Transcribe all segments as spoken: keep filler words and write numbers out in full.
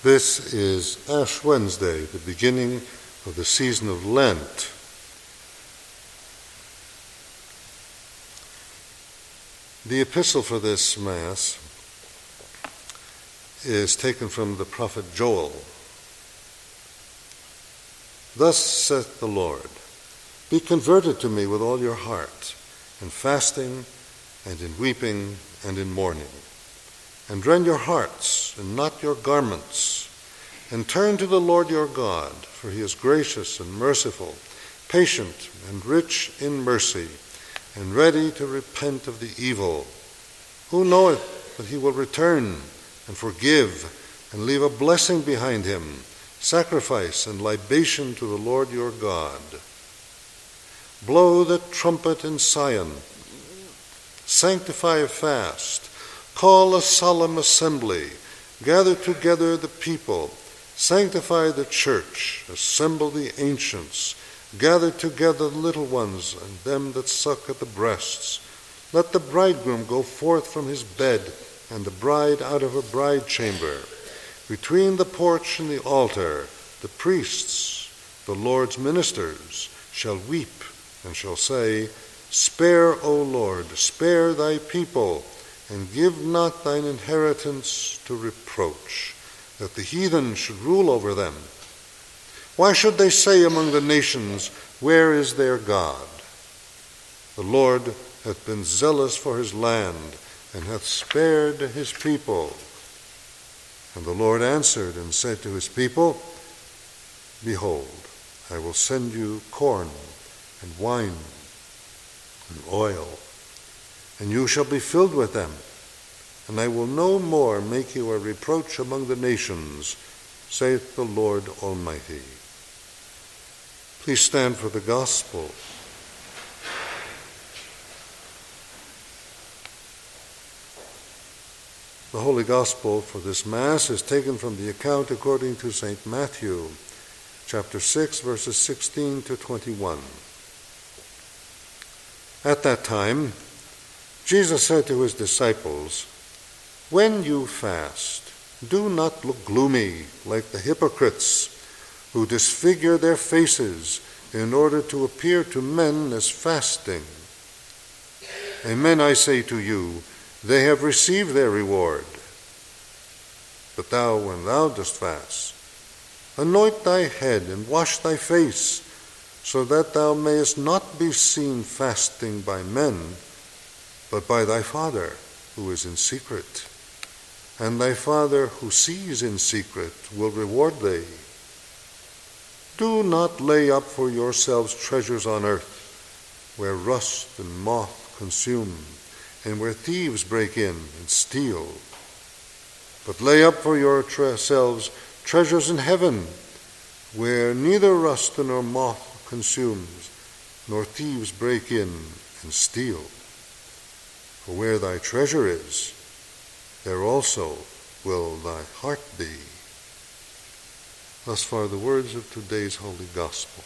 This is Ash Wednesday, the beginning of the season of Lent. The epistle for this Mass is taken from the prophet Joel. Thus saith the Lord, be converted to me with all your heart, in fasting and in weeping and in mourning. And rend your hearts and not your garments, and turn to the Lord your God, for he is gracious and merciful, patient and rich in mercy, and ready to repent of the evil. Who knoweth that he will return and forgive and leave a blessing behind him, sacrifice and libation to the Lord your God. Blow the trumpet in Zion, sanctify a fast, call a solemn assembly, gather together the people, sanctify the church, assemble the ancients, gather together the little ones and them that suck at the breasts. Let the bridegroom go forth from his bed, and the bride out of her bride chamber. Between the porch and the altar, the priests, the Lord's ministers, shall weep and shall say, Spare, O Lord, spare thy people, and give not thine inheritance to reproach, that the heathen should rule over them. Why should they say among the nations, Where is their God? The Lord hath been zealous for his land, and hath spared his people. And the Lord answered and said to his people, Behold, I will send you corn and wine and oil, and you shall be filled with them, and I will no more make you a reproach among the nations, saith the Lord Almighty. Please stand for the gospel. The Holy Gospel for this Mass is taken from the account according to Saint Matthew, chapter six, verses sixteen to twenty-one. At that time, Jesus said to his disciples, When you fast, do not look gloomy like the hypocrites, who disfigure their faces in order to appear to men as fasting. Amen, I say to you, they have received their reward. But thou, when thou dost fast, anoint thy head and wash thy face, so that thou mayest not be seen fasting by men, but by thy Father who is in secret. And thy Father who sees in secret will reward thee. Do not lay up for yourselves treasures on earth, where rust and moth consume, and where thieves break in and steal. But lay up for yourselves treasures in heaven, where neither rust nor moth consumes, nor thieves break in and steal. For where thy treasure is, there also will thy heart be. Thus far the words of today's Holy Gospel.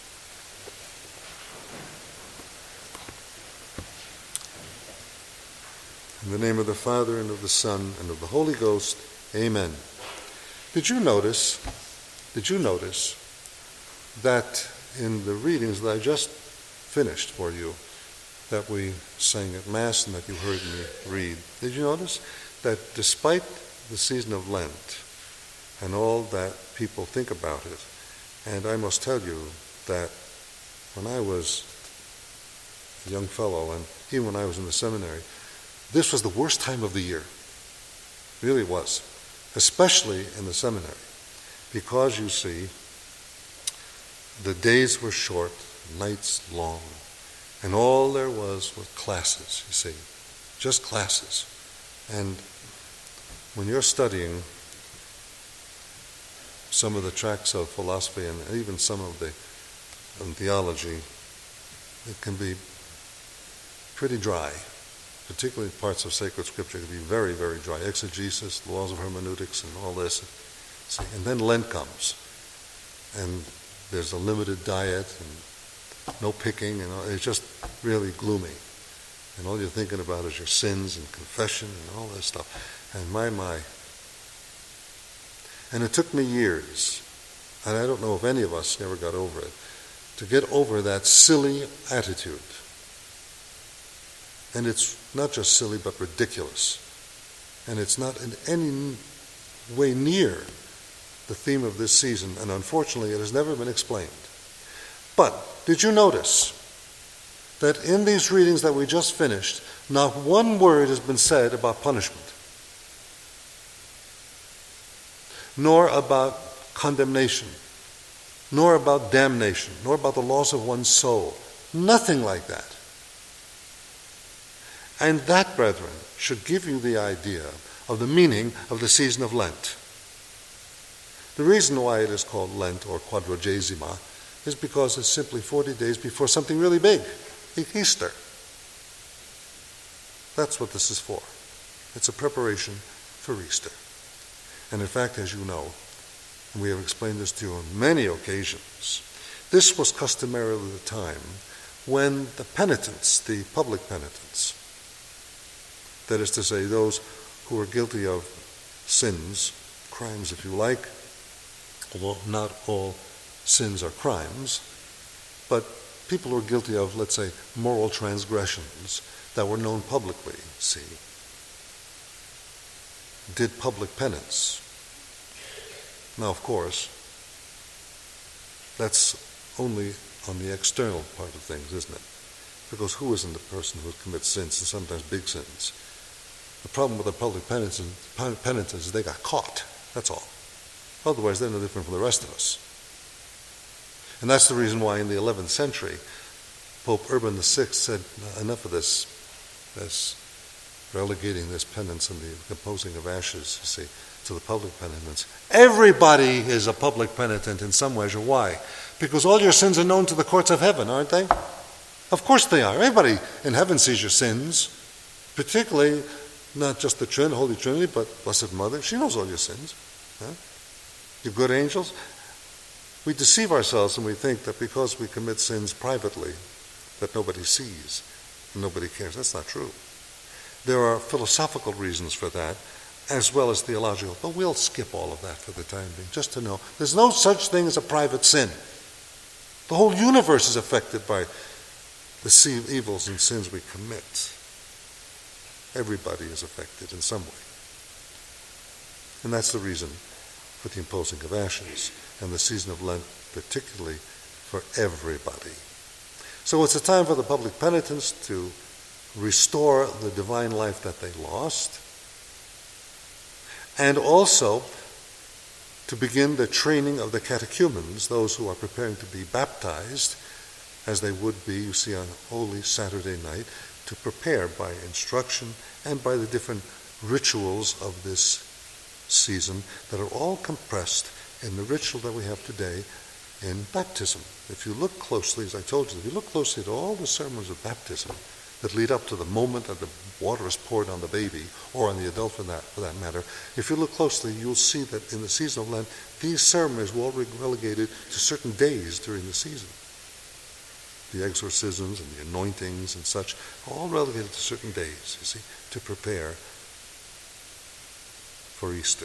In the name of the Father, and of the Son, and of the Holy Ghost, amen. Did you notice, did you notice that in the readings that I just finished for you, that we sang at Mass and that you heard me read, did you notice that despite the season of Lent and all that people think about it, and I must tell you that when I was a young fellow, and even when I was in the seminary, this was the worst time of the year. It really was, especially in the seminary, because you see, the days were short, nights long, and all there was was classes, you see, just classes. And when you're studying some of the tracts of philosophy and even some of the um, theology, it can be pretty dry. Particularly parts of sacred scripture can be very, very dry. Exegesis, laws of hermeneutics, and all this. See, and then Lent comes, and there's a limited diet and no picking, and all, it's just really gloomy. And all you're thinking about is your sins and confession and all this stuff. And my, my. And it took me years, and I don't know if any of us ever got over it, to get over that silly attitude. And it's not just silly, but ridiculous. And it's not in any way near the theme of this season, and unfortunately it has never been explained. But did you notice that in these readings that we just finished, not one word has been said about punishment, nor about condemnation, nor about damnation, nor about the loss of one's soul. Nothing like that. And that, brethren, should give you the idea of the meaning of the season of Lent. The reason why it is called Lent or Quadragesima is because it's simply forty days before something really big, Easter. That's what this is for. It's a preparation for Easter. And in fact, as you know, and we have explained this to you on many occasions, this was customarily the time when the penitents, the public penitents, that is to say, those who were guilty of sins, crimes if you like, although not all sins are crimes, but people who are guilty of, let's say, moral transgressions that were known publicly, see, did public penance. Now, of course, that's only on the external part of things, isn't it? Because who isn't the person who commits sins, and sometimes big sins? The problem with the public penitents is they got caught, that's all. Otherwise, they're no different from the rest of us. And that's the reason why in the eleventh century, Pope Urban the Sixth said, enough of this, this relegating this penance and the composing of ashes, you see, to the public penitents. Everybody is a public penitent in some measure. Why? Because all your sins are known to the courts of heaven, aren't they? Of course they are. Everybody in heaven sees your sins, particularly not just the Trin, Holy Trinity, but Blessed Mother. She knows all your sins. Huh? Your good angels. We deceive ourselves and we think that because we commit sins privately, that nobody sees and nobody cares. That's not true. There are philosophical reasons for that, as well as theological. But we'll skip all of that for the time being, just to know there's no such thing as a private sin. The whole universe is affected by the evils and sins we commit. Everybody is affected in some way. And that's the reason for the imposing of ashes and the season of Lent, particularly for everybody. So it's a time for the public penitents to restore the divine life that they lost, and also to begin the training of the catechumens, those who are preparing to be baptized, as they would be, you see, on Holy Saturday night, to prepare by instruction and by the different rituals of this season that are all compressed in the ritual that we have today in baptism. If you look closely, as I told you, if you look closely at all the sermons of baptism that lead up to the moment that the water is poured on the baby, or on the adult for that, for that matter, if you look closely, you'll see that in the season of Lent, these ceremonies were all relegated to certain days during the season. The exorcisms and the anointings and such, all relegated to certain days, you see, to prepare for Easter.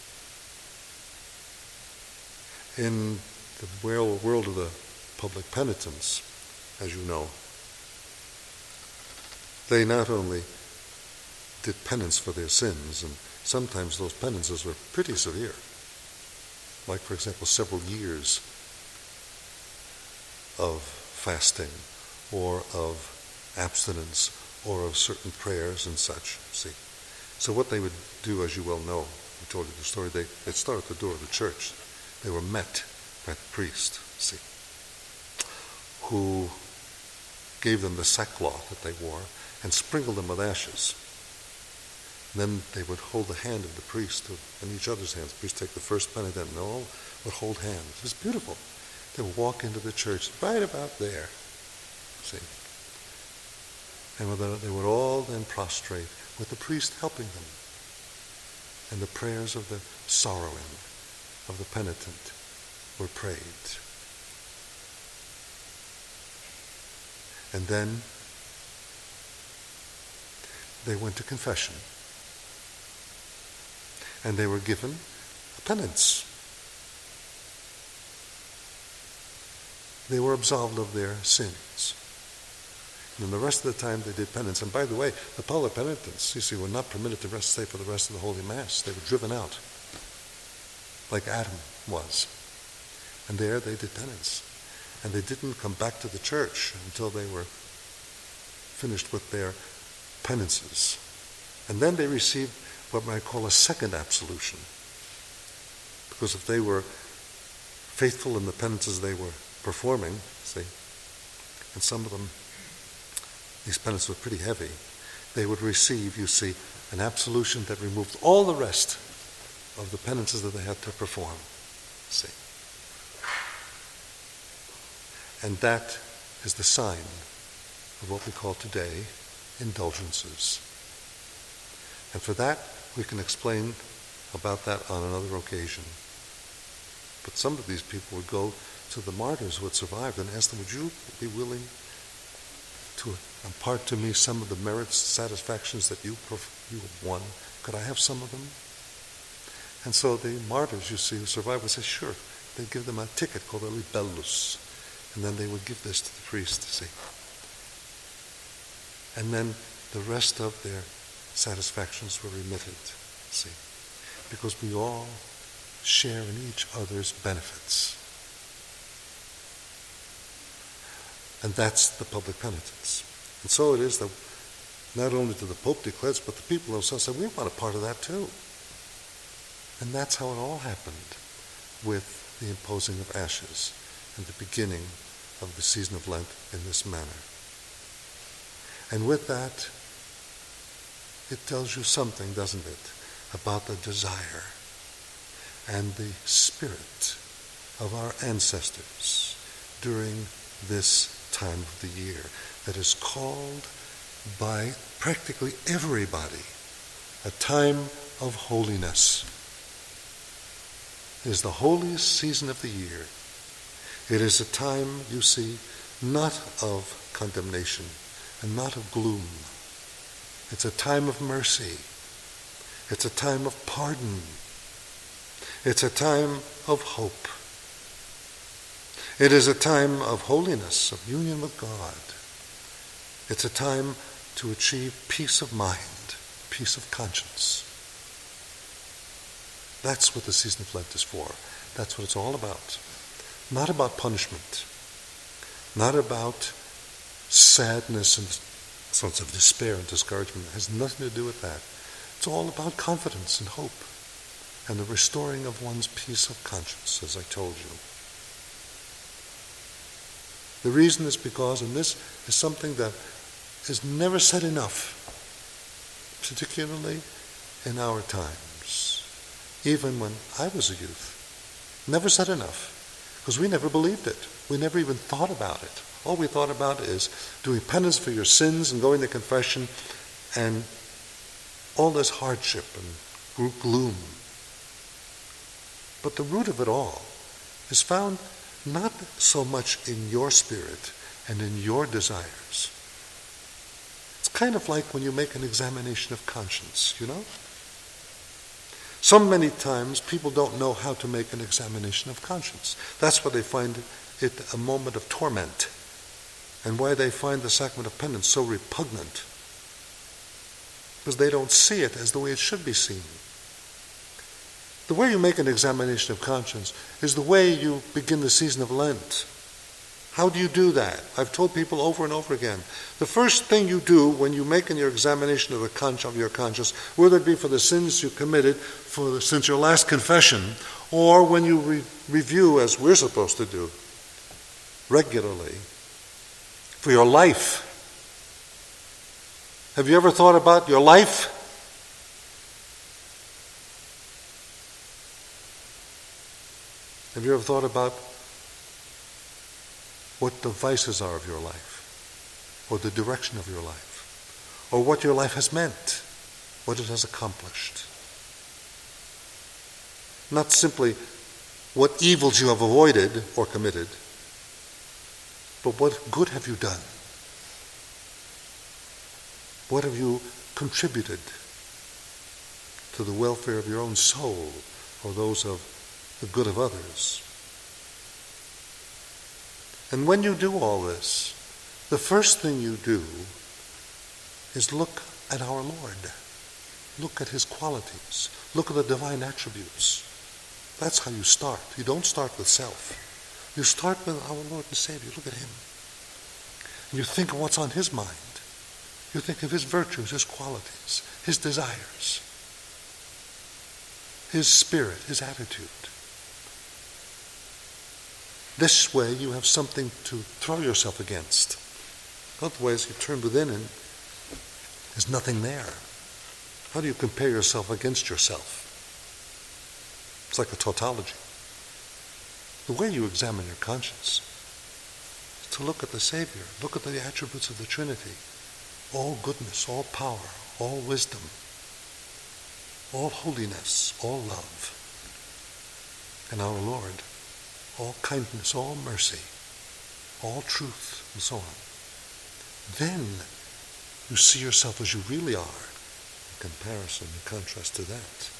In the world of the public penitents, as you know, they not only did penance for their sins, and sometimes those penances were pretty severe, like, for example, several years of fasting, or of abstinence, or of certain prayers and such, see. So what they would do, as you well know, I told you the story, they, they'd start at the door of the church. They were met by the priest, see, who gave them the sackcloth that they wore and sprinkled them with ashes. And then they would hold the hand of the priest in each other's hands. The priest take the first penitent and all would hold hands. It was beautiful. They would walk into the church right about there, see. And they would all then prostrate with the priest helping them. And the prayers of the sorrowing of the penitent were prayed. And then they went to confession. And they were given a penance. They were absolved of their sins. And the rest of the time they did penance. And by the way, the public penitents, you see, were not permitted to rest, stay for the rest of the Holy Mass. They were driven out, like Adam was. And there they did penance. And they didn't come back to the church until they were finished with their penances. And then they received what might call a second absolution. Because if they were faithful in the penances they were performing, see, and some of them, these penances were pretty heavy, they would receive, you see, an absolution that removed all the rest of the penances that they had to perform. See. And that is the sign of what we call today indulgences. And for that, we can explain about that on another occasion. But some of these people would go to the martyrs who had survived and ask them, would you be willing to impart to me some of the merits, satisfactions that you, you have won? Could I have some of them? And so the martyrs, you see, who survived would say, sure. They'd give them a ticket called a libellus. And then they would give this to the priest, see. And then the rest of their satisfactions were remitted, see. Because we all share in each other's benefits. And that's the public penitence. And so it is that not only do the Pope declare this, but the people themselves say, we want a part of that too. And that's how it all happened with the imposing of ashes and the beginning of the season of Lent in this manner. And with that, it tells you something, doesn't it, about the desire and the spirit of our ancestors during this time of the year that is called by practically everybody a time of holiness. It is the holiest season of the year. It is a time, you see, not of condemnation and not of gloom. It's a time of mercy. It's a time of pardon. It's a time of hope. It is a time of holiness, of union with God. It's a time to achieve peace of mind, peace of conscience. That's what the season of Lent is for. That's what it's all about. Not about punishment. Not about sadness and sense of despair and discouragement. It has nothing to do with that. It's all about confidence and hope and the restoring of one's peace of conscience, as I told you. The reason is because, and this is something that is never said enough, particularly in our times, even when I was a youth, never said enough, because we never believed it. We never even thought about it. All we thought about is doing penance for your sins and going to confession and all this hardship and gloom. But the root of it all is found not so much in your spirit and in your desires. It's kind of like when you make an examination of conscience, you know? So many times people don't know how to make an examination of conscience. That's why they find it a moment of torment and why they find the sacrament of penance so repugnant. Because they don't see it as the way it should be seen. The way you make an examination of conscience is the way you begin the season of Lent. How do you do that? I've told people over and over again. The first thing you do when you make your examination of the conscience of your conscience, whether it be for the sins you committed for the, since your last confession, or when you re- review, as we're supposed to do, regularly, for your life. Have you ever thought about your life? Have you ever thought about what the vices are of your life, or the direction of your life, or what your life has meant, what it has accomplished? Not simply what evils you have avoided or committed, but what good have you done? What have you contributed to the welfare of your own soul, or those of the good of others. And when you do all this, the first thing you do is look at our Lord. Look at his qualities. Look at the divine attributes. That's how you start. You don't start with self. You start with our Lord and Savior. Look at him. And you think of what's on his mind. You think of his virtues, his qualities, his desires, his spirit, his attitude. This way you have something to throw yourself against. Otherwise you turn within and there's nothing there. How do you compare yourself against yourself? It's like a tautology. The way you examine your conscience is to look at the Savior, look at the attributes of the Trinity. All goodness, all power, all wisdom, all holiness, all love. And our Lord, all kindness, all mercy, all truth, and so on. Then you see yourself as you really are in comparison, in contrast to that.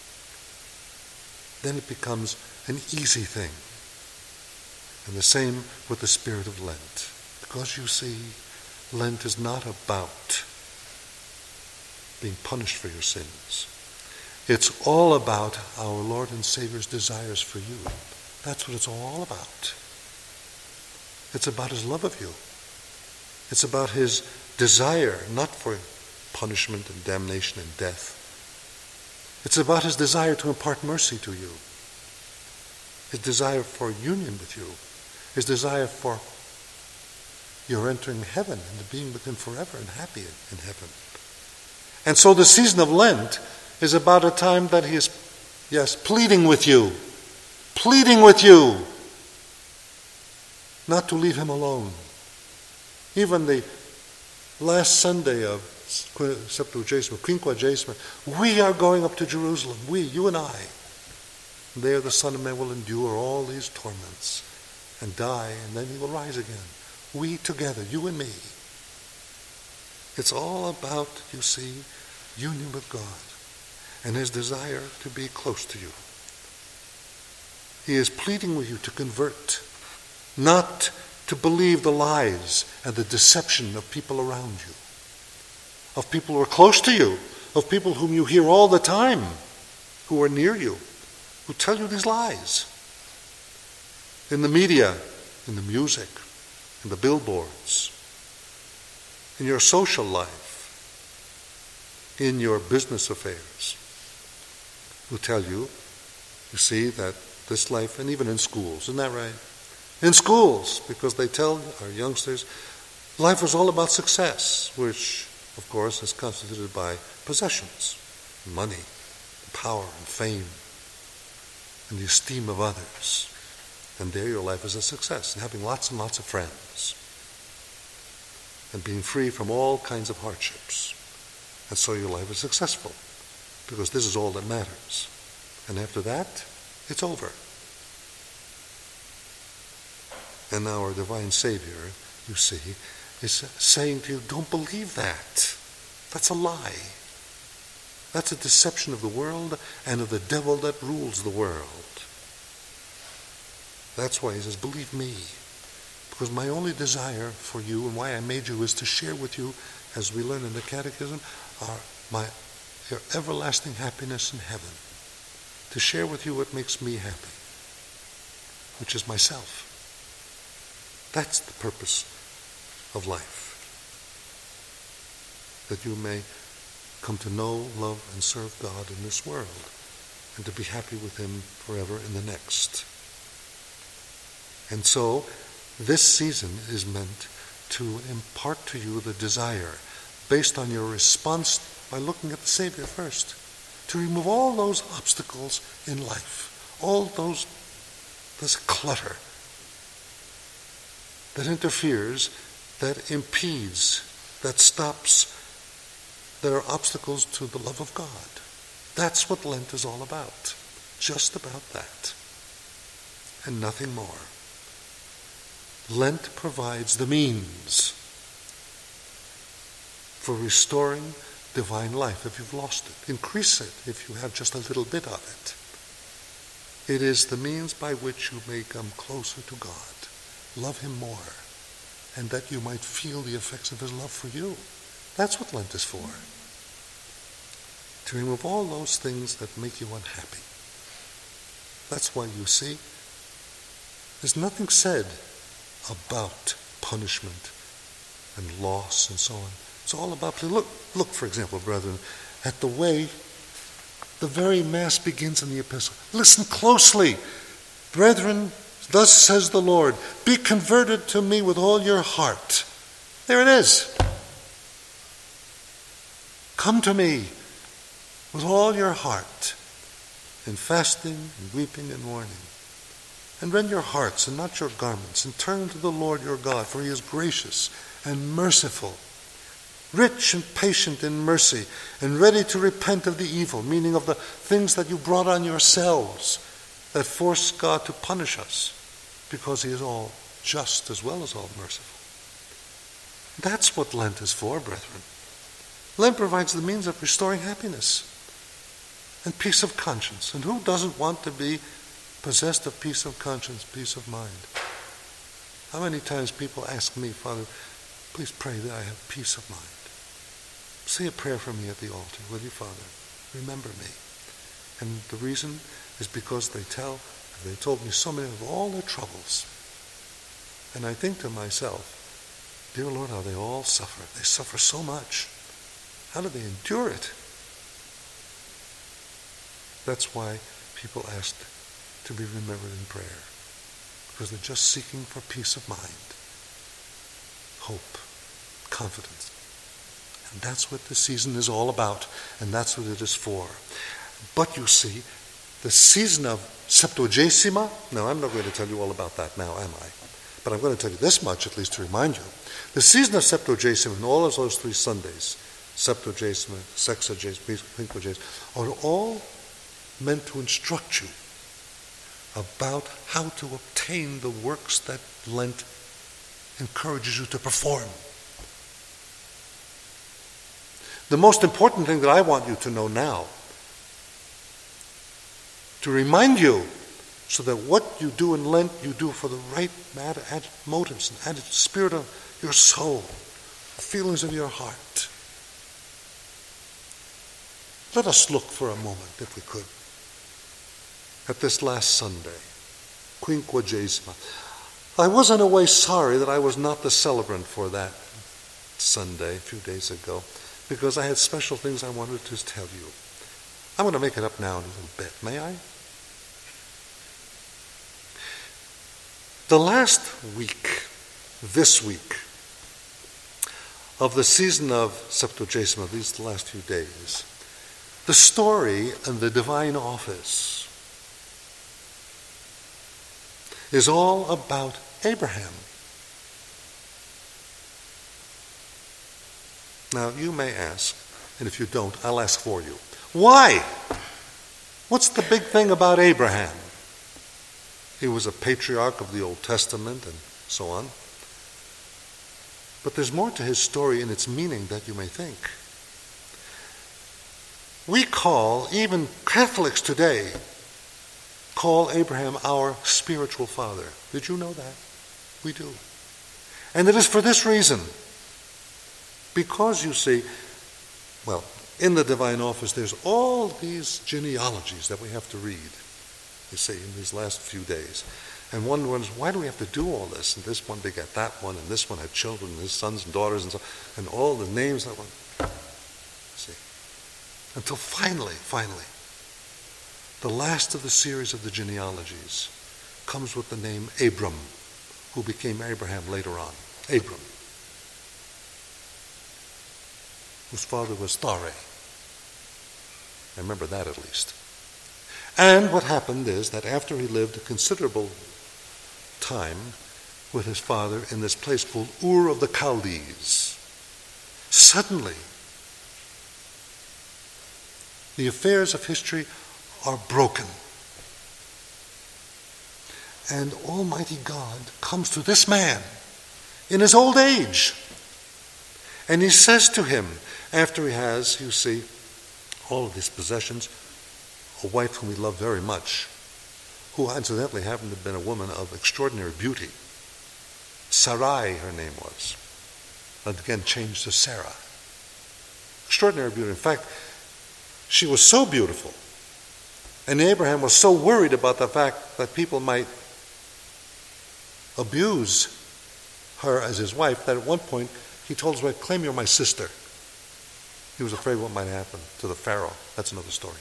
Then it becomes an easy thing. And the same with the spirit of Lent. Because you see, Lent is not about being punished for your sins. It's all about our Lord and Savior's desires for you. That's what it's all about. It's about his love of you. It's about his desire, not for punishment and damnation and death. It's about his desire to impart mercy to you. His desire for union with you. His desire for your entering heaven and being with him forever and happy in heaven. And so the season of Lent is about a time that he is, yes, pleading with you. Pleading with you not to leave him alone. Even the last Sunday of Septuagesima, Quinquagesima, we are going up to Jerusalem. We, you and I. There the Son of Man will endure all these torments and die, and then he will rise again. We together, you and me. It's all about, you see, union with God and his desire to be close to you. He is pleading with you to convert, not to believe the lies and the deception of people around you, of people who are close to you, of people whom you hear all the time, who are near you, who tell you these lies. In the media, in the music, in the billboards, in your social life, in your business affairs, who tell you, you see, that this life, and even in schools, isn't that right? In schools, because they tell our youngsters, life is all about success, which, of course, is constituted by possessions, money, power, and fame, and the esteem of others. And there your life is a success, and having lots and lots of friends, and being free from all kinds of hardships. And so your life is successful, because this is all that matters. And after that, it's over. And our divine Savior, you see, is saying to you, don't believe that. That's a lie. That's a deception of the world and of the devil that rules the world. That's why he says, believe me. Because my only desire for you and why I made you is to share with you, as we learn in the Catechism, our, my, your everlasting happiness in heaven. To share with you what makes me happy, which is myself. That's the purpose of life. That you may come to know, love, and serve God in this world, and to be happy with him forever in the next. And so, this season is meant to impart to you the desire, based on your response by looking at the Savior first, to remove all those obstacles in life, all those, this clutter that interferes, that impedes, that stops, that are obstacles to the love of God. That's what Lent is all about. Just about that. And nothing more. Lent provides the means for restoring divine life if you've lost it. Increase it if you have just a little bit of it. It is the means by which you may come closer to God, love him more, and that you might feel the effects of his love for you. That's what Lent is for. To remove all those things that make you unhappy. That's why, you see, there's nothing said about punishment and loss and so on. It's all about, look, look, for example, brethren, at the way the very Mass begins in the epistle. Listen closely. Brethren, thus says the Lord, be converted to me with all your heart. There it is. Come to me with all your heart, in fasting and weeping and mourning. And rend your hearts and not your garments, and turn to the Lord your God, for he is gracious and merciful, rich and patient in mercy, and ready to repent of the evil, meaning of the things that you brought on yourselves that force God to punish us, because he is all just as well as all merciful. That's what Lent is for, brethren. Lent provides the means of restoring happiness and peace of conscience. And who doesn't want to be possessed of peace of conscience, peace of mind? How many times people ask me, Father, please pray that I have peace of mind. Say a prayer for me at the altar, will you, Father? Remember me. And the reason is because they tell, they told me so many of all their troubles. And I think to myself, dear Lord, how they all suffer. They suffer so much. How do they endure it? That's why people asked to be remembered in prayer, because they're just seeking for peace of mind, hope, confidence. And that's what the season is all about, and that's what it is for. But you see, the season of Septuagesima, now I'm not going to tell you all about that now, am I? But I'm going to tell you this much, at least to remind you. The season of Septuagesima and all of those three Sundays, Septuagesima, Sexagesima, Quinquagesima, are all meant to instruct you about how to obtain the works that Lent encourages you to perform. The most important thing that I want you to know now, to remind you, so that what you do in Lent, you do for the right motives and spirit of your soul, the feelings of your heart. Let us look for a moment, if we could, at this last Sunday, Quinquagesima. I was in a way sorry that I was not the celebrant for that Sunday a few days ago, because I had special things I wanted to tell you. I'm going to make it up now in a little bit, may I? The last week, this week, of the season of Septuagesima, these last few days, the story and the divine office is all about Abraham. Now, you may ask, and if you don't, I'll ask for you. Why? What's the big thing about Abraham? He was a patriarch of the Old Testament and so on. But there's more to his story and its meaning that you may think. We call, even Catholics today, call Abraham our spiritual father. Did you know that? We do. And it is for this reason. Because, you see, well, in the divine office, there's all these genealogies that we have to read, you see, in these last few days. And one wonders, why do we have to do all this? And this one begat that one, and this one had children, and his sons and daughters, and so and all the names that one. See. Until finally, finally, the last of the series of the genealogies comes with the name Abram, who became Abraham later on. Abram, whose father was Thare. I remember that at least. And what happened is that after he lived a considerable time with his father in this place called Ur of the Chaldees, suddenly the affairs of history are broken. And Almighty God comes to this man in his old age. And he says to him, after he has, you see, all of his possessions, a wife whom he loved very much, who incidentally happened to have been a woman of extraordinary beauty. Sarai, her name was. But again, changed to Sarah. Extraordinary beauty. In fact, she was so beautiful, and Abraham was so worried about the fact that people might abuse her as his wife, that at one point he told his wife, "Claim you're my sister." He was afraid what might happen to the Pharaoh. That's another story.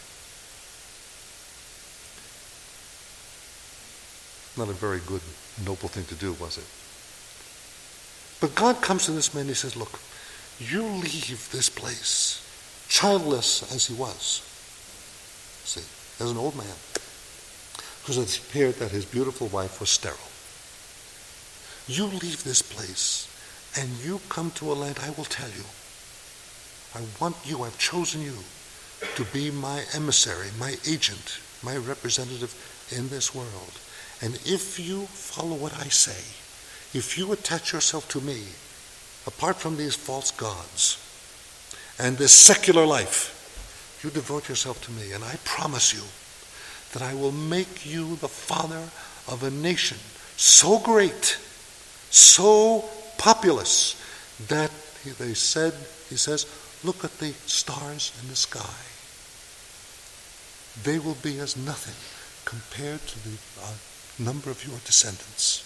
Not a very good, noble thing to do, was it? But God comes to this man and he says, look, you leave this place, childless as he was. See, as an old man, because it appeared that his beautiful wife was sterile. You leave this place and you come to a land, I will tell you. I want you, I've chosen you to be my emissary, my agent, my representative in this world. And if you follow what I say, if you attach yourself to me, apart from these false gods and this secular life, you devote yourself to me, and I promise you that I will make you the father of a nation so great, so populous, that they said, he says, look at the stars in the sky. They will be as nothing compared to the uh, number of your descendants.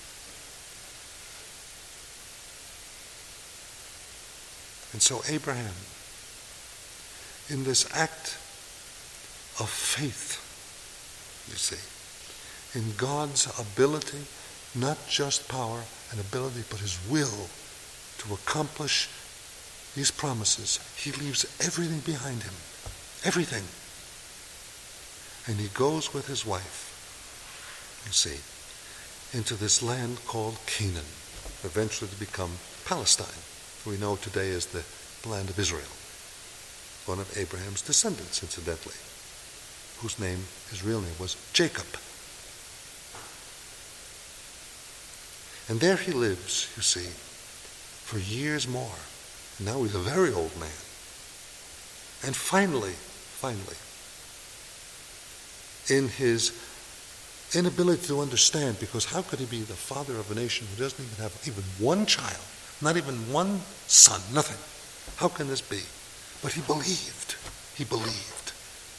And so Abraham, in this act of faith, you see, in God's ability, not just power and ability, but his will to accomplish these promises, he leaves everything behind him. Everything. And he goes with his wife, you see, into this land called Canaan, eventually to become Palestine. We know today as the land of Israel. One of Abraham's descendants, incidentally, whose name, his real name, was Jacob. And there he lives, you see, for years more. Now he's a very old man. And finally, finally, in his inability to understand, because how could he be the father of a nation who doesn't even have even one child, not even one son, nothing? How can this be? But he believed. He believed.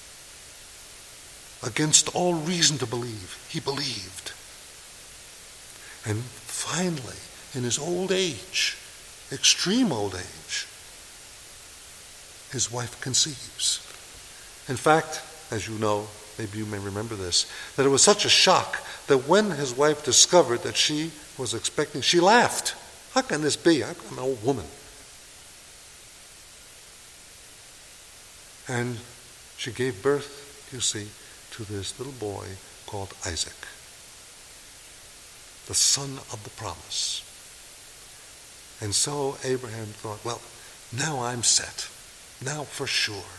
Against all reason to believe, he believed. And finally, in his old age, extreme old age, his wife conceives. In fact, as you know, maybe you may remember this, that it was such a shock that when his wife discovered that she was expecting, she laughed. How can this be? I'm an old woman. And she gave birth, you see, to this little boy called Isaac, the son of the promise. And so Abraham thought, well, now I'm set. Now for sure.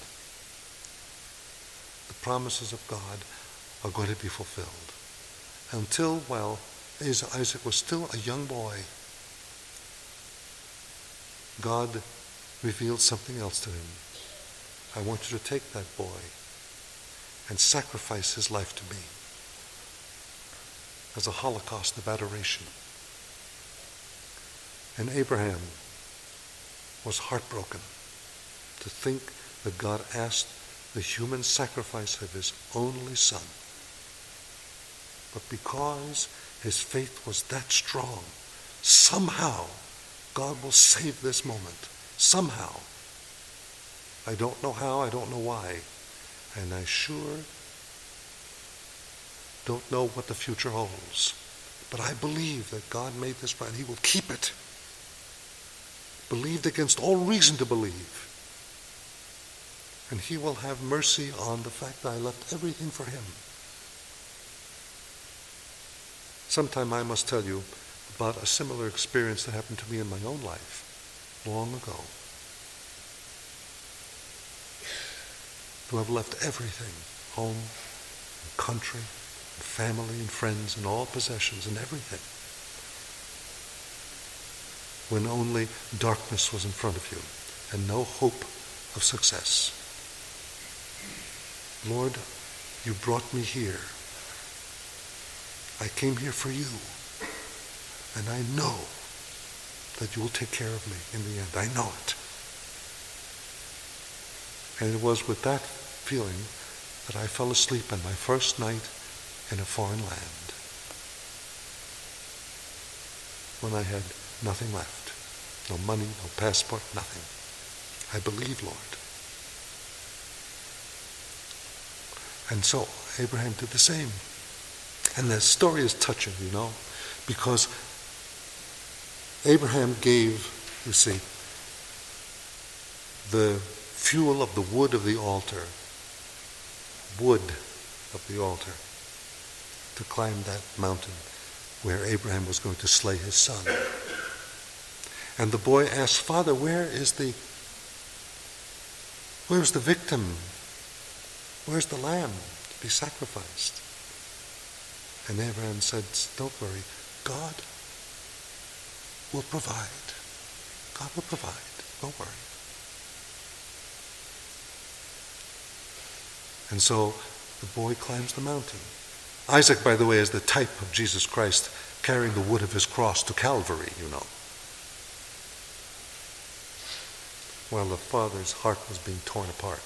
The promises of God are going to be fulfilled. Until, well, Isaac was still a young boy, God revealed something else to him. I want you to take that boy and sacrifice his life to me as a holocaust of adoration. And Abraham was heartbroken to think that God asked the human sacrifice of his only son. But because his faith was that strong, somehow God will save this moment. Somehow. I don't know how, I don't know why. And I sure don't know what the future holds. But I believe that God made this right, and he will keep it. Believed against all reason to believe. And he will have mercy on the fact that I left everything for him. Sometime I must tell you about a similar experience that happened to me in my own life long ago. To have left everything, home, and country, and family, and friends, and all possessions, and everything, when only darkness was in front of you and no hope of success. Lord, you brought me here I came here for you. And I know that you will take care of me in the end. I know it. And it was with that feeling that I fell asleep on my first night in a foreign land, when I had nothing left. No money, no passport, nothing. I believe, Lord. And so Abraham did the same. And the story is touching, you know, because Abraham gave, you see, the fuel of the wood of the altar, wood of the altar, to climb that mountain where Abraham was going to slay his son. And the boy asked, Father, where is the, where's the victim? Where's the lamb to be sacrificed? And Abraham said, don't worry, God will provide. God will provide. Don't worry. And so the boy climbs the mountain. Isaac, by the way, is the type of Jesus Christ carrying the wood of his cross to Calvary, you know. While the father's heart was being torn apart.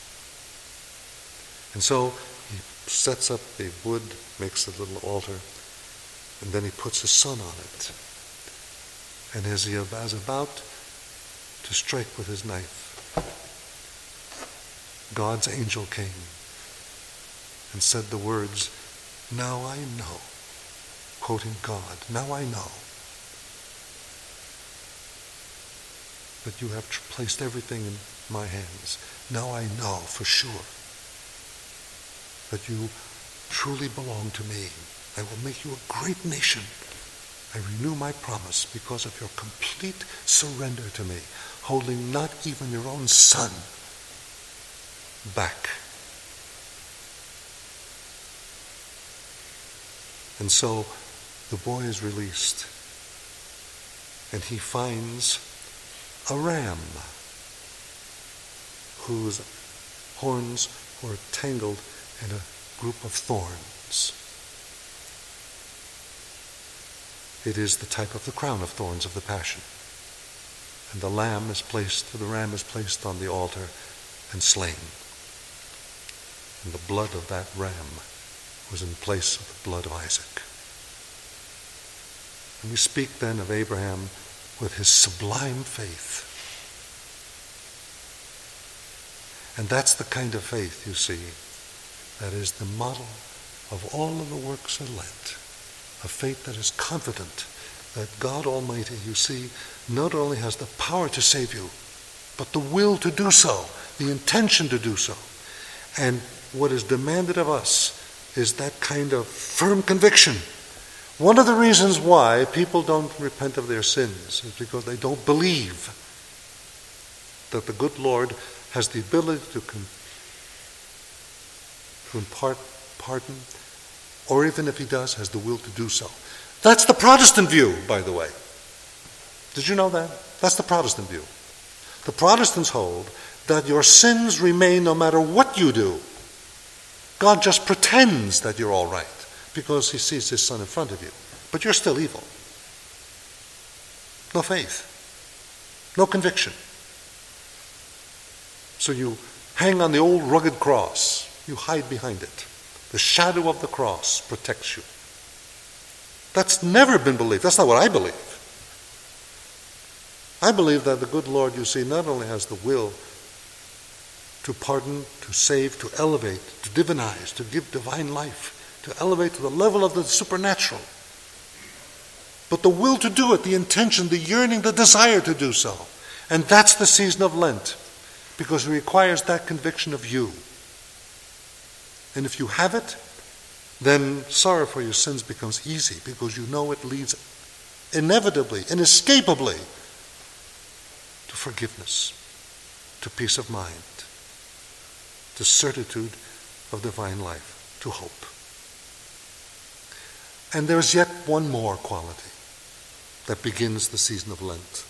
And so he sets up the wood, makes a little altar, and then he puts his son on it. And as he was about to strike with his knife, God's angel came and said the words, now I know, quoting God, now I know that you have placed everything in my hands. Now I know for sure that you truly belong to me. I will make you a great nation. I renew my promise because of your complete surrender to me, holding not even your own son back. And so the boy is released, and he finds a ram whose horns were tangled in a group of thorns. It is the type of the crown of thorns of the Passion. And the lamb is placed, the ram is placed on the altar and slain. And the blood of that ram was in place of the blood of Isaac. And we speak then of Abraham with his sublime faith. And that's the kind of faith, you see, that is the model of all of the works of Lent. A faith that is confident that God Almighty, you see, not only has the power to save you, but the will to do so, the intention to do so. And what is demanded of us is that kind of firm conviction. One of the reasons why people don't repent of their sins is because they don't believe that the good Lord has the ability to, con- to impart pardon, or even if he does, has the will to do so. That's the Protestant view, by the way. Did you know that? That's the Protestant view. The Protestants hold that your sins remain no matter what you do. God just pretends that you're all right because he sees his son in front of you. But you're still evil. No faith. No conviction. So you hang on the old rugged cross. You hide behind it. The shadow of the cross protects you. That's never been believed. That's not what I believe. I believe that the good Lord, you see, not only has the will to pardon, to save, to elevate, to divinize, to give divine life, to elevate to the level of the supernatural, but the will to do it, the intention, the yearning, the desire to do so. And that's the season of Lent, because it requires that conviction of you. And if you have it, then sorrow for your sins becomes easy, because you know it leads inevitably, inescapably, to forgiveness, to peace of mind, to certitude of divine life, to hope. And there's yet one more quality that begins the season of Lent.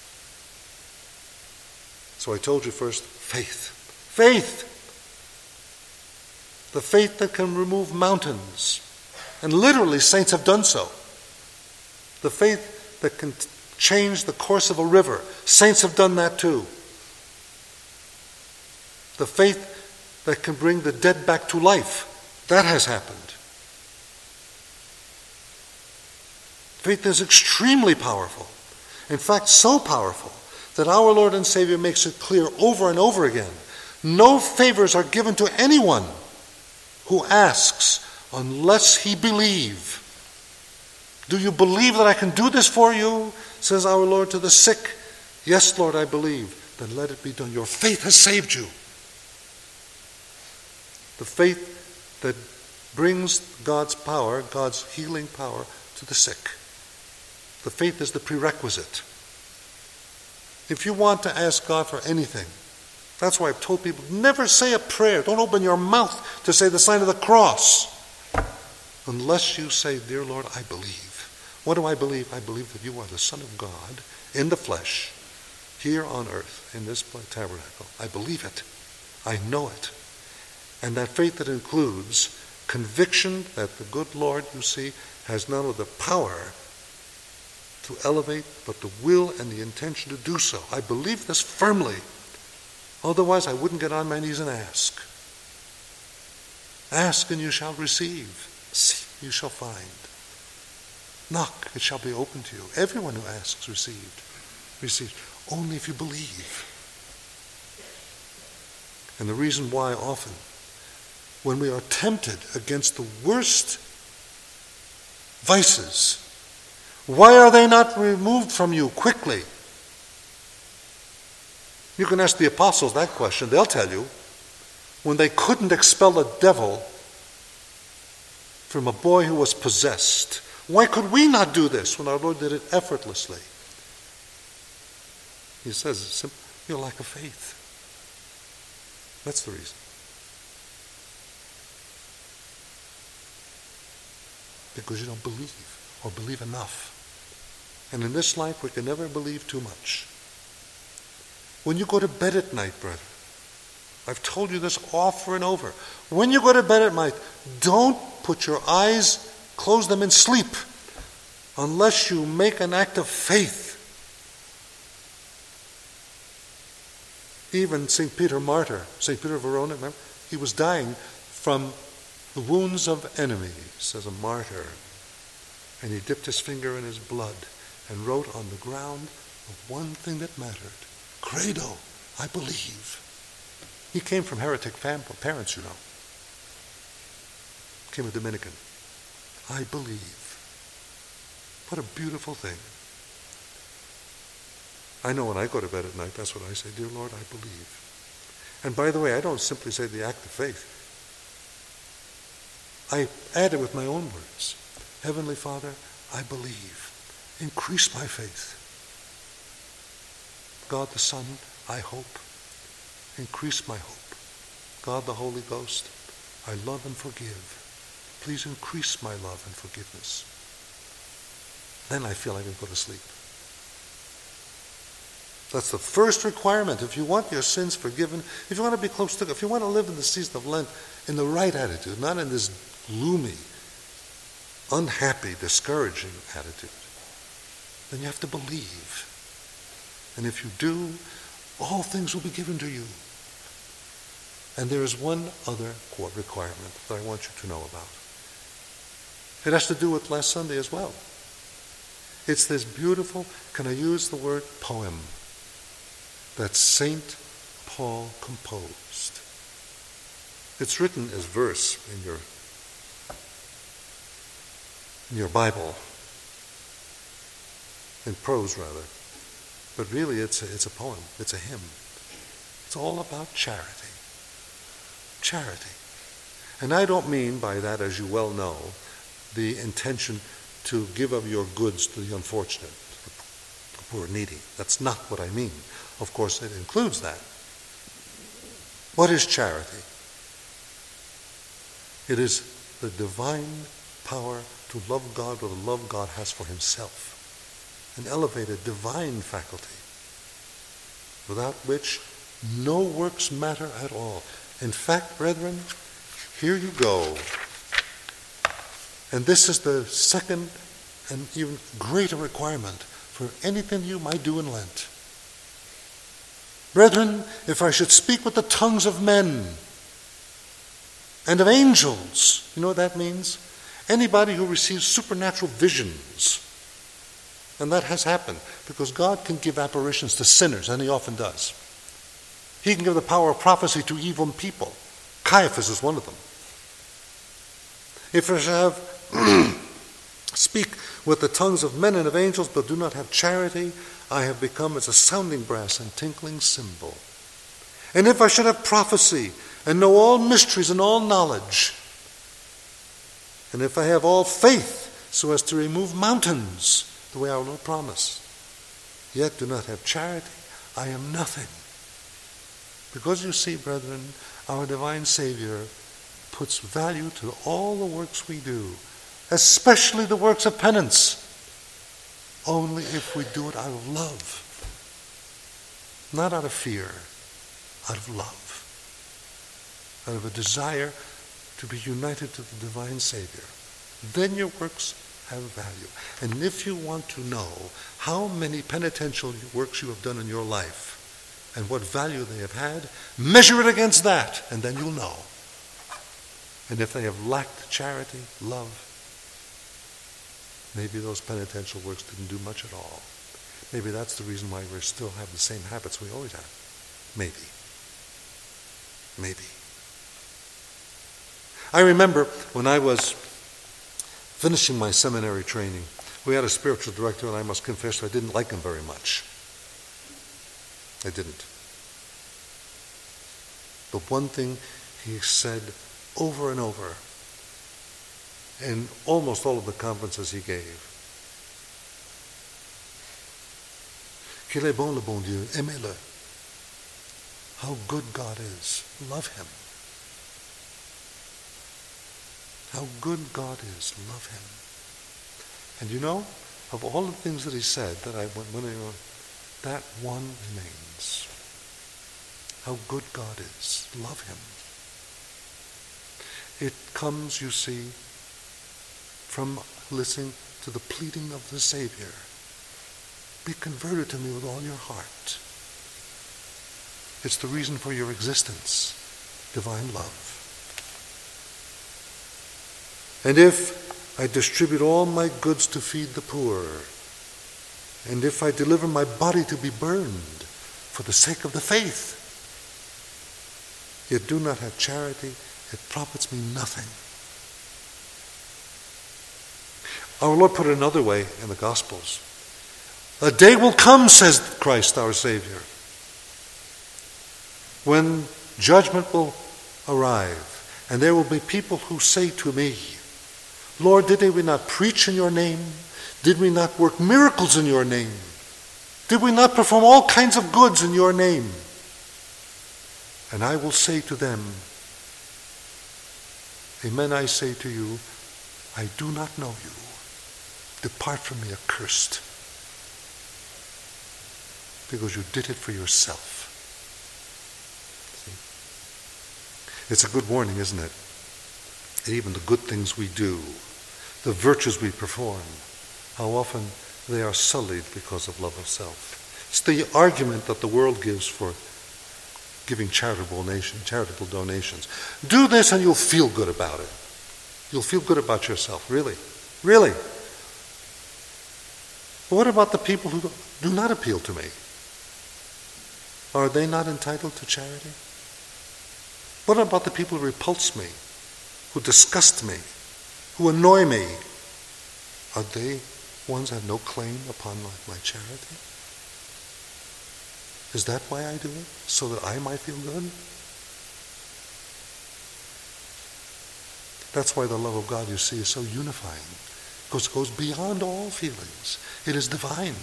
So I told you first, faith. Faith! The faith that can remove mountains And literally, saints have done so. The faith that can change the course of a river, saints have done that too. The faith that can bring the dead back to life, that has happened. Faith is extremely powerful. In fact, so powerful that our Lord and Savior makes it clear over and over again. No favors are given to anyone who asks unless he believe. Do you believe that I can do this for you? Says our Lord to the sick. Yes, Lord, I believe. Then let it be done. Your faith has saved you. The faith that brings God's power, God's healing power to the sick. The faith is the prerequisite. If you want to ask God for anything, that's why I've told people, never say a prayer. Don't open your mouth to say the sign of the cross unless you say, Dear Lord, I believe. What do I believe? I believe that you are the Son of God in the flesh, here on earth, in this tabernacle. I believe it. I know it. And that faith that includes conviction that the good Lord, you see, has not only the power to elevate, but the will and the intention to do so. I believe this firmly. Otherwise, I wouldn't get on my knees and ask. Ask and you shall receive. Seek, you shall find. Knock, it shall be opened to you. Everyone who asks received. Received. Only if you believe. And the reason why often, when we are tempted against the worst vices, why are they not removed from you quickly? You can ask the apostles that question. They'll tell you. When they couldn't expel a devil from a boy who was possessed, why could we not do this when our Lord did it effortlessly? He says, it's simple. Your lack of faith. That's the reason. Because you don't believe, or believe enough. And in this life, we can never believe too much. When you go to bed at night, brethren, I've told you this over and over. When you go to bed at night, don't put your eyes, close them in sleep, unless you make an act of faith. Even Saint Peter Martyr, Saint Peter of Verona, remember? He was dying from the wounds of enemies as a martyr. And he dipped his finger in his blood and wrote on the ground the one thing that mattered. Credo, I believe. He came from heretic fam- parents, you know. Came a Dominican. I believe. What a beautiful thing. I know when I go to bed at night, that's what I say. Dear Lord, I believe. And by the way, I don't simply say the act of faith. I add it with my own words. Heavenly Father, I believe. Increase my faith. God the Son, I hope. Increase my hope. God the Holy Ghost, I love and forgive. Please increase my love and forgiveness. Then I feel I can go to sleep. That's the first requirement. If you want your sins forgiven, if you want to be close to God, if you want to live in the season of Lent in the right attitude, not in this gloomy, unhappy, discouraging attitude, then you have to believe. And if you do, all things will be given to you. And there is one other requirement that I want you to know about. It has to do with last Sunday as well. It's this beautiful, can I use the word poem, that Saint Paul composed. It's written as verse in your in your Bible, in prose rather, but really it's a, it's a poem, it's a hymn. It's all about charity. Charity. And I don't mean by that, as you well know, the intention to give of your goods to the unfortunate, the poor, needy. That's not what I mean. Of course, it includes that. What is charity? It is the divine power to love God with the love God has for himself. An elevated divine faculty, without which no works matter at all. In fact, brethren, here you go. And this is the second and even greater requirement for anything you might do in Lent. Brethren, if I should speak with the tongues of men and of angels, you know what that means? Anybody who receives supernatural visions. And that has happened because God can give apparitions to sinners, and he often does. He can give the power of prophecy to evil people. Caiaphas is one of them. If I shall have speak with the tongues of men and of angels, but do not have charity, I have become as a sounding brass and tinkling cymbal. And if I should have prophecy and know all mysteries and all knowledge, and if I have all faith so as to remove mountains, the way our Lord promised, yet do not have charity, I am nothing. Because you see, brethren, our divine Savior puts value to all the works we do, especially the works of penance, only if we do it out of love, not out of fear, out of love, out of a desire to be united to the divine Savior. Then your works have value. And if you want to know how many penitential works you have done in your life and what value they have had, measure it against that, and then you'll know. And if they have lacked charity, love, maybe those penitential works didn't do much at all. Maybe that's the reason why we still have the same habits we always have. Maybe. Maybe. I remember when I was finishing my seminary training, we had a spiritual director, and I must confess I didn't like him very much. I didn't. But one thing he said over and over in almost all of the conferences he gave, qu'il est bon le bon Dieu, aimez-le. How good God is, love him. How good God is, love him. And you know, of all the things that he said, that I went, when I, that one remains. How good God is, love him. It comes, you see, from listening to the pleading of the Savior. Be converted to me with all your heart. It's the reason for your existence, divine love. And if I distribute all my goods to feed the poor, and if I deliver my body to be burned for the sake of the faith, yet do not have charity, it profits me nothing. Our Lord put it another way in the Gospels. A day will come, says Christ our Savior, when judgment will arrive, and there will be people who say to me, Lord, did we not preach in your name? Did we not work miracles in your name? Did we not perform all kinds of goods in your name? And I will say to them, Amen, I say to you, I do not know you. Depart from me accursed. Because you did it for yourself. See? It's a good warning, isn't it? Even the good things we do, the virtues we perform, how often they are sullied because of love of self. It's the argument that the world gives for giving charitable donation, charitable donations. Do this and you'll feel good about it. You'll feel good about yourself, really. Really. But what about the people who do not appeal to me? Are they not entitled to charity? What about the people who repulse me, who disgust me, who annoy me? Are they ones that have no claim upon my, my charity? Is that why I do it? So that I might feel good? That's why the love of God, you see, is so unifying. Because it goes beyond all feelings. It is divine.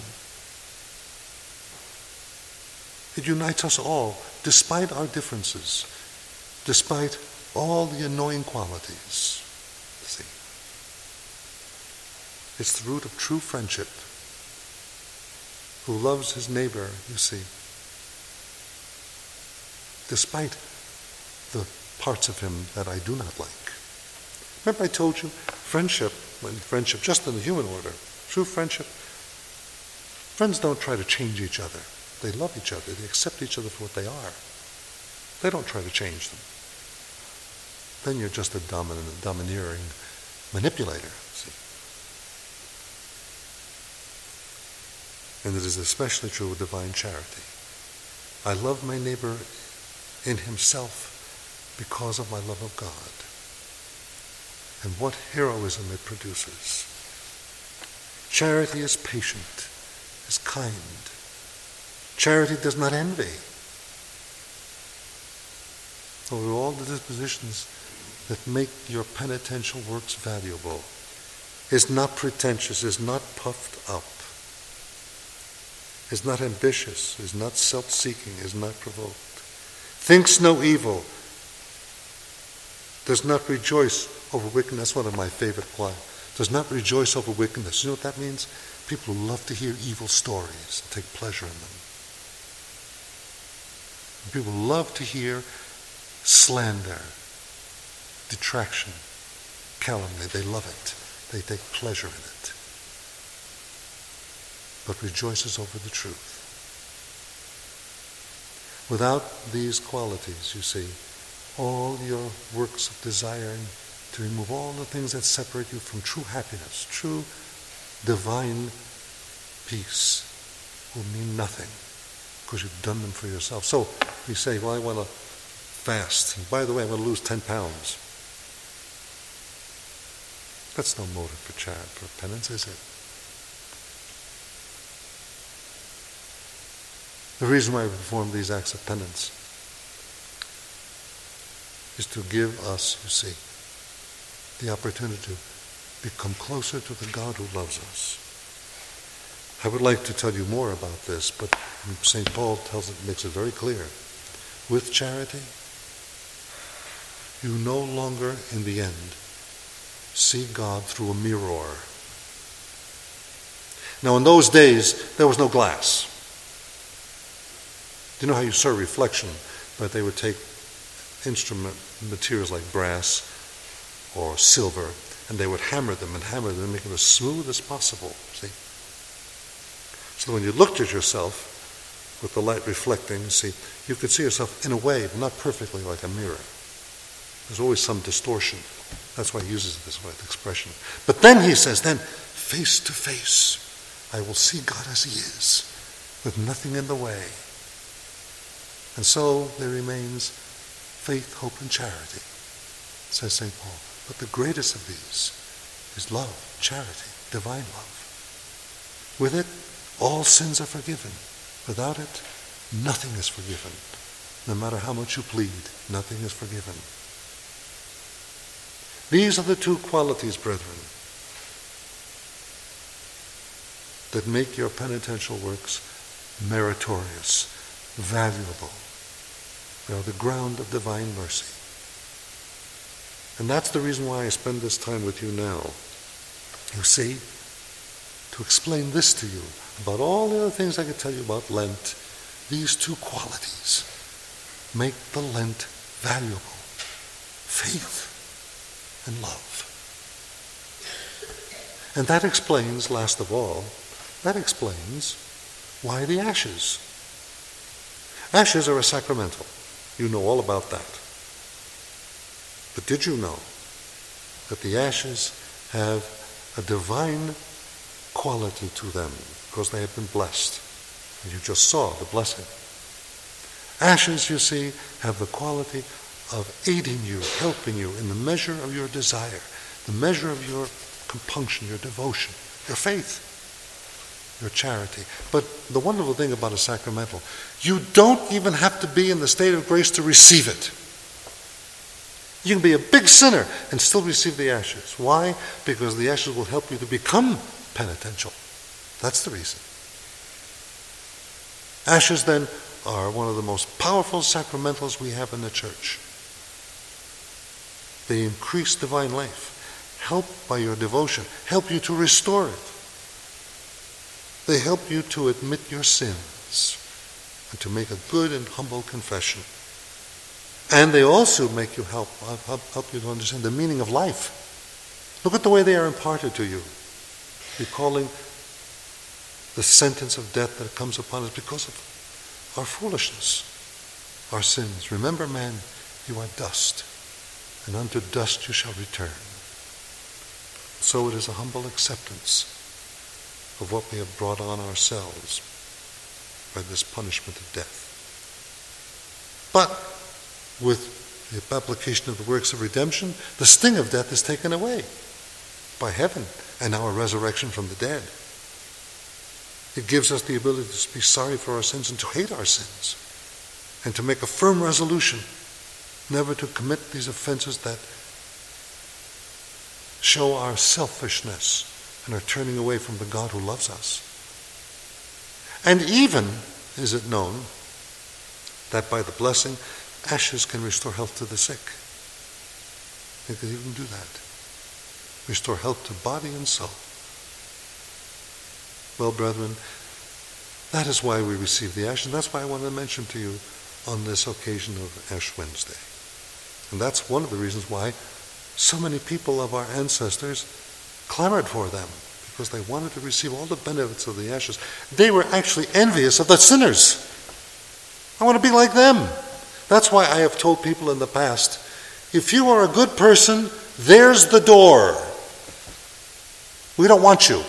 It unites us all, despite our differences, despite all the annoying qualities. See? It's the root of true friendship. Who loves his neighbor, you see, despite the parts of him that I do not like. Remember I told you, friendship, when friendship just in the human order, true friendship, friends don't try to change each other. They love each other. They accept each other for what they are. They don't try to change them. Then you're just a dominant, domineering manipulator. See? And it is especially true with divine charity. I love my neighbor in himself because of my love of God. And what heroism it produces. Charity is patient, is kind. Charity does not envy. Over all the dispositions that make your penitential works valuable, is not pretentious, is not puffed up, is not ambitious, is not self-seeking, is not provoked, thinks no evil, does not rejoice over wickedness. That's one of my favorite lines. Does not rejoice over wickedness. You know what that means? People who love to hear evil stories and take pleasure in them. People love to hear slander, detraction, calumny. They love it. They take pleasure in it. But rejoices over the truth. Without these qualities, you see, all your works of desiring to remove all the things that separate you from true happiness, true divine peace, will mean nothing because you've done them for yourself. So you say, well, I want to fast. And by the way, I'm going to lose ten pounds. That's no motive for charity, for penance, is it? The reason why we perform these acts of penance is to give us, you see, the opportunity to become closer to the God who loves us. I would like to tell you more about this, but Saint Paul tells it, makes it very clear. With charity, you no longer, in the end, see God through a mirror. Now, in those days, there was no glass. You know how you saw reflection, but they would take instrument materials like brass or silver, and they would hammer them and hammer them and make them as smooth as possible, see? So that when you looked at yourself with the light reflecting, see, you could see yourself in a way, but not perfectly like a mirror. There's always some distortion. That's why he uses this word, expression. But then he says, then, face to face, I will see God as he is, with nothing in the way. And so there remains faith, hope, and charity, says Saint Paul. But the greatest of these is love, charity, divine love. With it, all sins are forgiven. Without it, nothing is forgiven. No matter how much you plead, nothing is forgiven. These are the two qualities, brethren, that make your penitential works meritorious, valuable. They are the ground of divine mercy. And that's the reason why I spend this time with you now. You see, to explain this to you, about all the other things I could tell you about Lent, these two qualities make the Lent valuable. Faith and love. And that explains, last of all, that explains why the ashes. Ashes are a sacramental. You know all about that. But did you know that the ashes have a divine quality to them because they have been blessed? And you just saw the blessing. Ashes, you see, have the quality of aiding you, helping you in the measure of your desire, the measure of your compunction, your devotion, your faith, your charity. But the wonderful thing about a sacramental, you don't even have to be in the state of grace to receive it. You can be a big sinner and still receive the ashes. Why? Because the ashes will help you to become penitential. That's the reason. Ashes, then, are one of the most powerful sacramentals we have in the church. They increase divine life, help by your devotion, help you to restore it. They help you to admit your sins and to make a good and humble confession. And they also make you help, help, help you to understand the meaning of life. Look at the way they are imparted to you, recalling the sentence of death that comes upon us because of our foolishness, our sins. Remember, man, you are dust, and unto dust you shall return. So it is a humble acceptance of what we have brought on ourselves by this punishment of death. But with the application of the works of redemption, the sting of death is taken away by heaven and our resurrection from the dead. It gives us the ability to be sorry for our sins and to hate our sins, and to make a firm resolution never to commit these offenses that show our selfishness and are turning away from the God who loves us. And even is it known that by the blessing, ashes can restore health to the sick. They can even do that. Restore health to body and soul. Well, brethren, that is why we receive the ashes. That's why I wanted to mention to you on this occasion of Ash Wednesday. And that's one of the reasons why so many people of our ancestors clamored for them, because they wanted to receive all the benefits of the ashes. They were actually envious of the sinners. I want to be like them. That's why I have told people in the past, if you are a good person, there's the door. We don't want you.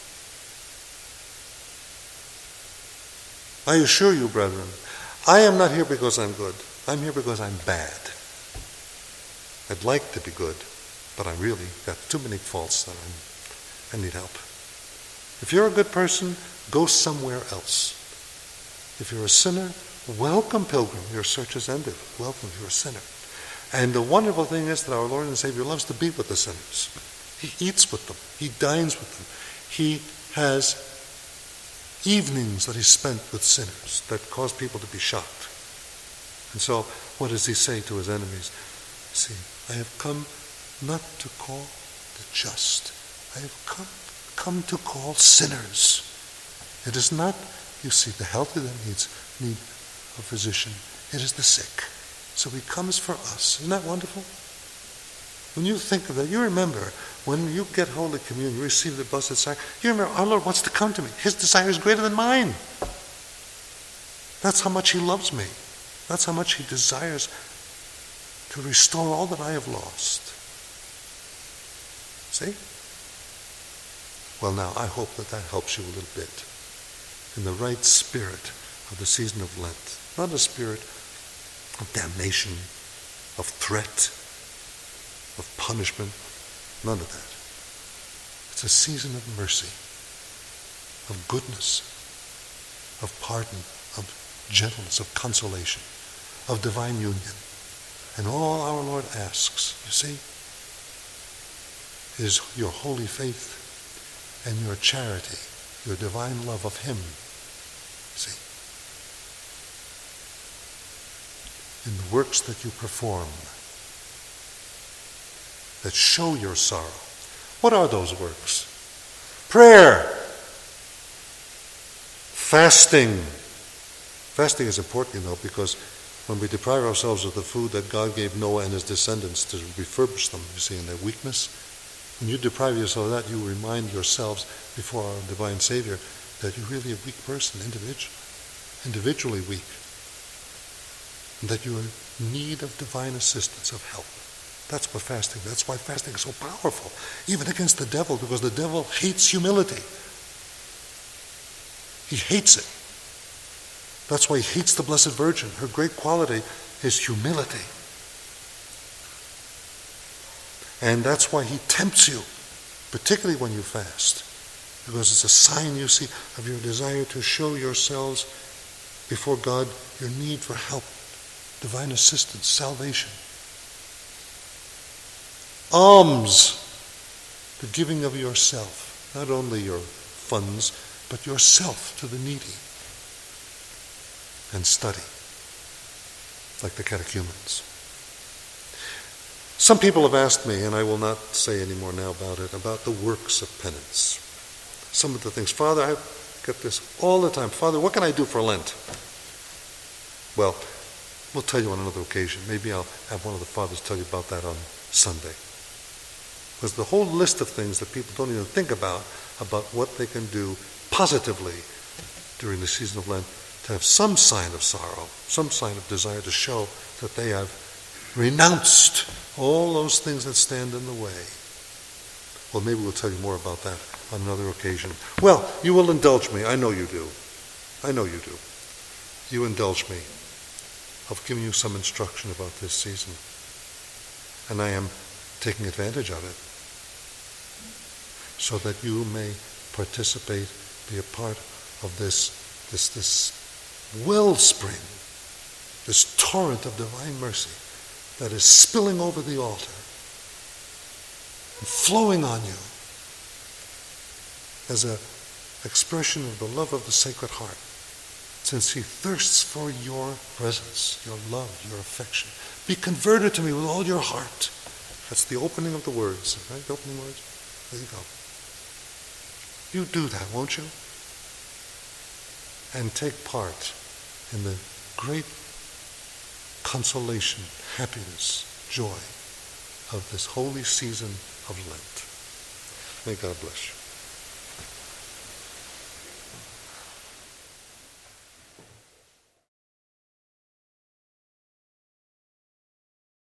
I assure you, brethren, I am not here because I'm good. I'm here because I'm bad. I'd like to be good, but I really got too many faults that I'm, I need help. If you're a good person, go somewhere else. If you're a sinner, welcome, pilgrim. Your search has ended. Welcome, you're a sinner. And the wonderful thing is that our Lord and Savior loves to be with the sinners. He eats with them. He dines with them. He has evenings that he spent with sinners that cause people to be shocked. And so, what does he say to his enemies? See, I have come not to call the just. I have come, come to call sinners. It is not, you see, the healthy that needs need a physician. It is the sick. So he comes for us. Isn't that wonderful? When you think of that, you remember when you get Holy Communion, you receive the Blessed Sacrament, you remember our Lord wants to come to me. His desire is greater than mine. That's how much he loves me. That's how much he desires to restore all that I have lost. See? Well, now, I hope that that helps you a little bit in the right spirit of the season of Lent. Not a spirit of damnation, of threat, of punishment. None of that. It's a season of mercy, of goodness, of pardon, of gentleness, of consolation, of divine union. And all our Lord asks, you see, is your holy faith and your charity, your divine love of him. See, in the works that you perform that show your sorrow. What are those works? Prayer, fasting. Fasting is important, you know, because when we deprive ourselves of the food that God gave Noah and his descendants to refurbish them, you see, in their weakness, when you deprive yourself of that, you remind yourselves before our divine Savior that you're really a weak person, individual, individually weak, and that you are in need of divine assistance, of help. That's what fasting, that's why fasting is so powerful, even against the devil, because the devil hates humility. He hates it. That's why he hates the Blessed Virgin. Her great quality is humility. And that's why he tempts you, particularly when you fast, because it's a sign, you see, of your desire to show yourselves before God your need for help, divine assistance, salvation. Alms, the giving of yourself, not only your funds, but yourself to the needy. And study, like the catechumens. Some people have asked me, and I will not say any more now about it, about the works of penance. Some of the things, Father, I get this all the time. Father, what can I do for Lent? Well, we'll tell you on another occasion. Maybe I'll have one of the fathers tell you about that on Sunday. There's the whole list of things that people don't even think about, about what they can do positively during the season of Lent to have some sign of sorrow, some sign of desire to show that they have renounced all those things that stand in the way. Well, maybe we'll tell you more about that on another occasion. Well, you will indulge me. I know you do. I know you do. You indulge me of giving you some instruction about this season. And I am taking advantage of it so that you may participate, be a part of this, this, this wellspring, this torrent of divine mercy that is spilling over the altar and flowing on you as an expression of the love of the Sacred Heart, since he thirsts for your presence, your love, your affection. Be converted to me with all your heart. That's the opening of the words, right? The opening words. There you go. You do that, won't you? And take part in the great consolation, happiness, joy of this holy season of Lent. May God bless you.